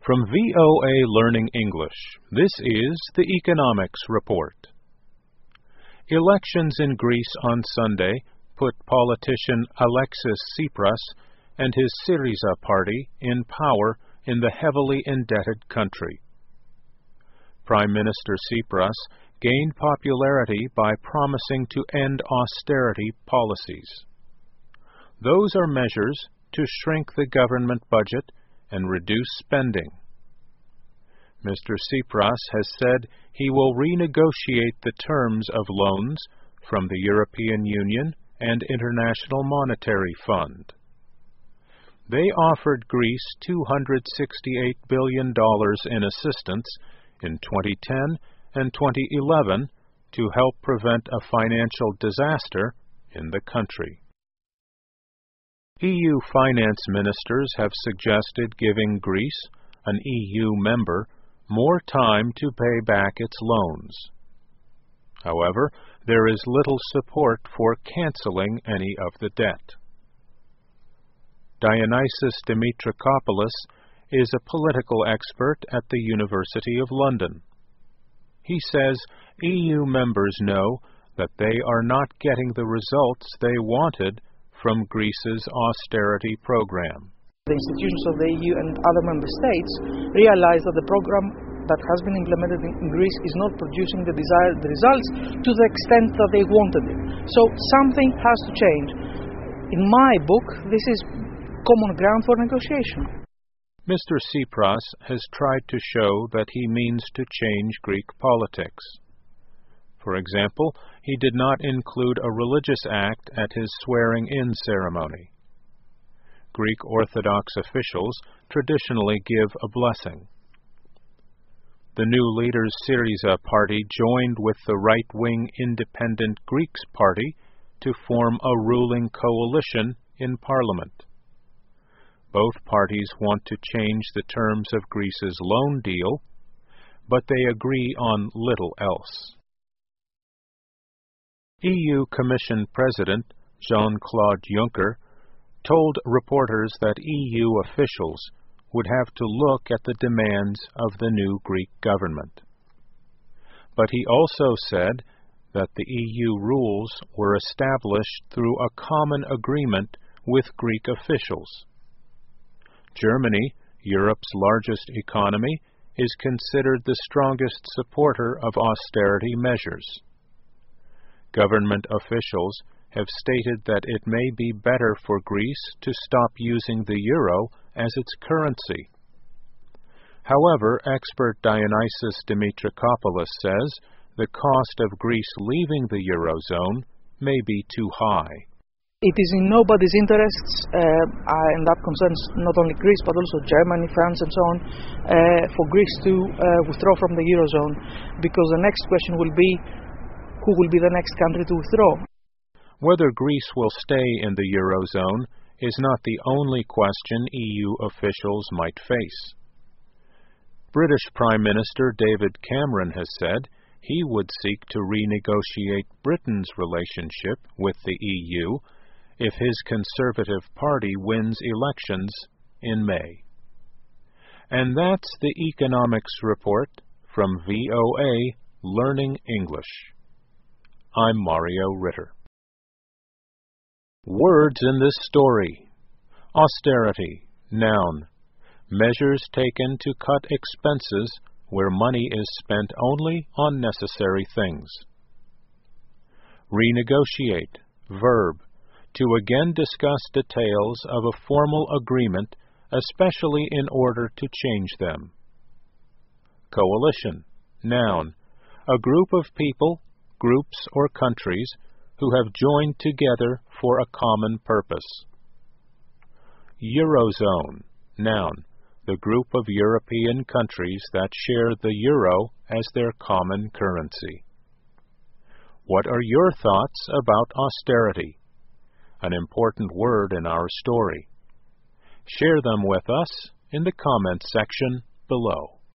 From VOA Learning English, this is the Economics Report. Elections in Greece on Sunday put politician Alexis Tsipras and his Syriza party in power in the heavily indebted country. Prime Minister Tsipras gained popularity by promising to end austerity policies. Those are measures to shrink the government budget and reduce spending. Mr. Tsipras has said he will renegotiate the terms of loans from the European Union and International Monetary Fund. They offered Greece $268 billion in assistance in 2010 and 2011 to help prevent a financial disaster in the country. EU finance ministers have suggested giving Greece, an EU member, more time to pay back its loans. However, there is little support for canceling any of the debt. Dionysios Dimitrakopoulos is a political expert at the University of London. He says EU members know that they are not getting the results they wanted from Greece's austerity program. The institutions of the EU and other member states realize that the program that has been implemented in Greece is not producing the desired results to the extent that they wanted it. So something has to change. In my book, this is common ground for negotiation. Mr. Tsipras has tried to show that he means to change Greek politics. For example, he did not include a religious act at his swearing-in ceremony. Greek Orthodox officials traditionally give a blessing. The new leader's Syriza party joined with the right-wing Independent Greeks party to form a ruling coalition in Parliament. Both parties want to change the terms of Greece's loan deal, but they agree on little else. EU Commission President Jean-Claude Juncker told reporters that EU officials would have to look at the demands of the new Greek government. But he also said that the EU rules were established through a common agreement with Greek officials. Germany, Europe's largest economy, is considered the strongest supporter of austerity measures. Government officials have stated that it may be better for Greece to stop using the euro as its currency. However, expert Dionysios Dimitrakopoulos says the cost of Greece leaving the eurozone may be too high. It is in nobody's interests, and that concerns not only Greece but also Germany, France and so on, for Greece to withdraw from the eurozone, because the next question will be who will be the next country to withdraw. Whether Greece will stay in the eurozone is not the only question EU officials might face. British Prime Minister David Cameron has said he would seek to renegotiate Britain's relationship with the EU if his Conservative Party wins elections in May. And that's the Economics Report from VOA Learning English. I'm Mario Ritter. Words in this story. Austerity, noun. Measures taken to cut expenses where money is spent only on necessary things. Renegotiate, verb. To again discuss details of a formal agreement, especially in order to change them. Coalition, noun. A group of people, groups or countries who have joined together for a common purpose. Eurozone, noun. The group of European countries that share the euro as their common currency. What are your thoughts about austerity? An important word in our story. Share them with us in the comments section below.